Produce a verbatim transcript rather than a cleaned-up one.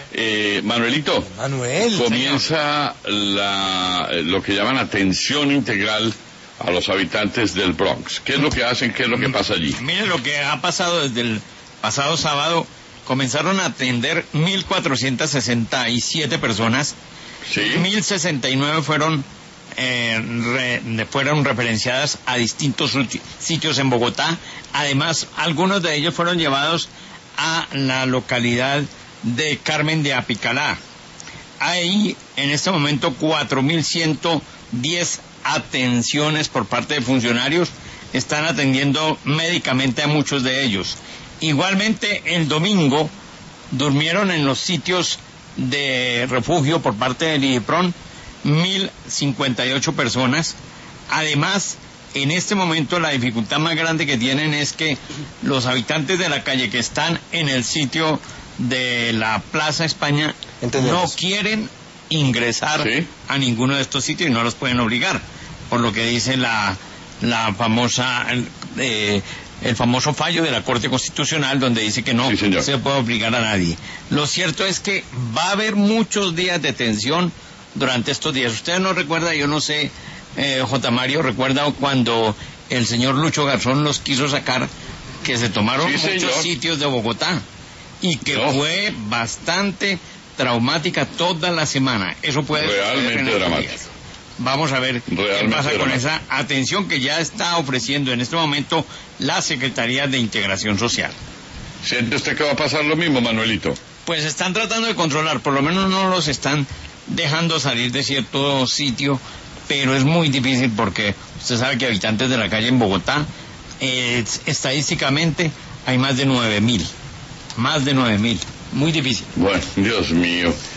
Eh, Manuelito, Manuel, comienza la, lo que llaman atención integral a los habitantes del Bronx. ¿Qué es lo que hacen? ¿Qué es lo que pasa allí? Mire lo que ha pasado desde el pasado sábado. Comenzaron a atender mil cuatrocientas sesenta y siete personas. Sí. mil sesenta y nueve fueron, eh, re, fueron referenciadas a distintos sitios en Bogotá. Además, algunos de ellos fueron llevados a la localidad de Carmen de Apicalá. Hay en este momento cuatro mil ciento diez atenciones por parte de funcionarios. Están atendiendo médicamente a muchos de ellos. Igualmente, el domingo durmieron en los sitios de refugio por parte del IDIPRON mil cincuenta y ocho personas. Además, en este momento la dificultad más grande que tienen es que los habitantes de la calle que están en el sitio de la Plaza España no quieren ingresar ¿Sí? a ninguno de estos sitios y no los pueden obligar, por lo que dice la, la famosa... Eh, el famoso fallo de la Corte Constitucional, donde dice que no sí, se puede obligar a nadie. Lo cierto es que va a haber muchos días de tensión durante estos días. Usted no recuerda, yo no sé, eh, J. Mario, recuerda cuando el señor Lucho Garzón los quiso sacar, que se tomaron sí, muchos señor. sitios de Bogotá, y que no. fue bastante traumática toda la semana. Eso puede realmente dramático. Vamos a ver Realmente qué pasa con esa atención que ya está ofreciendo en este momento la Secretaría de Integración Social. ¿Siente usted que va a pasar lo mismo, Manuelito? Pues están tratando de controlar, por lo menos no los están dejando salir de cierto sitio, pero es muy difícil porque usted sabe que habitantes de la calle en Bogotá, eh, estadísticamente hay más de nueve mil, más de nueve mil, muy difícil. Bueno, Dios mío.